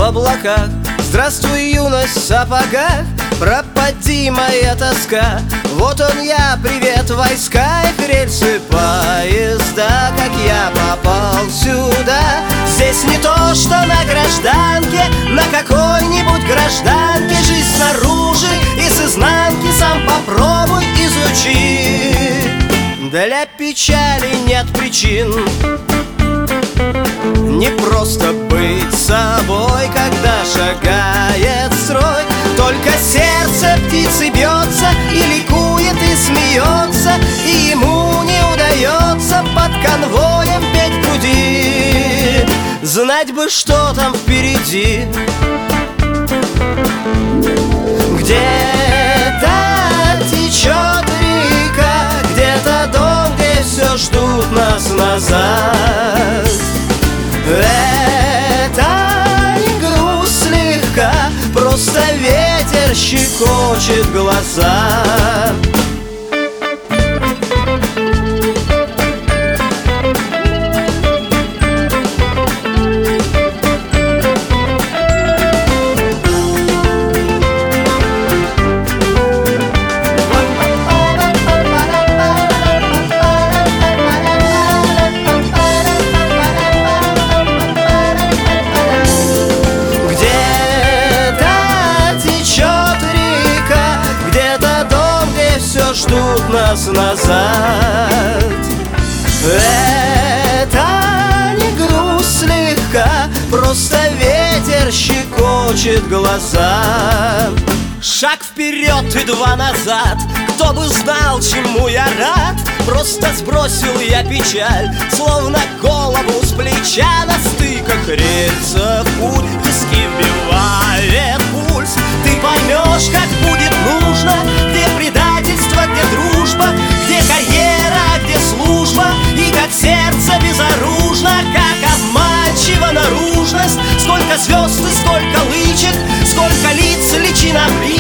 облаках. Здравствуй, юность в сапогах, пропади моя тоска. Вот он я, привет, войска, их рельсы поезда. Как я попал сюда? Здесь не то, что на гражданке, на какой-нибудь гражданке. Жизнь снаружи и с изнанки сам попробуй изучи. Для печали нет причин, не просто быть собой, когда шагает строй. Только сердце птицы бьется и ликует, и смеется, и ему не удается под конвоем петь в груди. Знать бы, что там впереди. Где-то течет река, где-то дом, где все ждут нас назад. Это не грусть слегка, просто ветер щекочет глаза. Ждут нас назад. Это не грусть слегка, просто ветер щекочет глаза. Шаг вперед и два назад, кто бы знал, чему я рад. Просто сбросил я печаль, словно голову с плеча. На стыках рельсов путь, виски вбивает пульс. Ты поймешь, как будет нужно, где предательство, где дружба, где карьера, где служба, и как сердце безоружно, как обманчива наружность. Сколько звезд и сколько лычек, сколько лиц, личинок.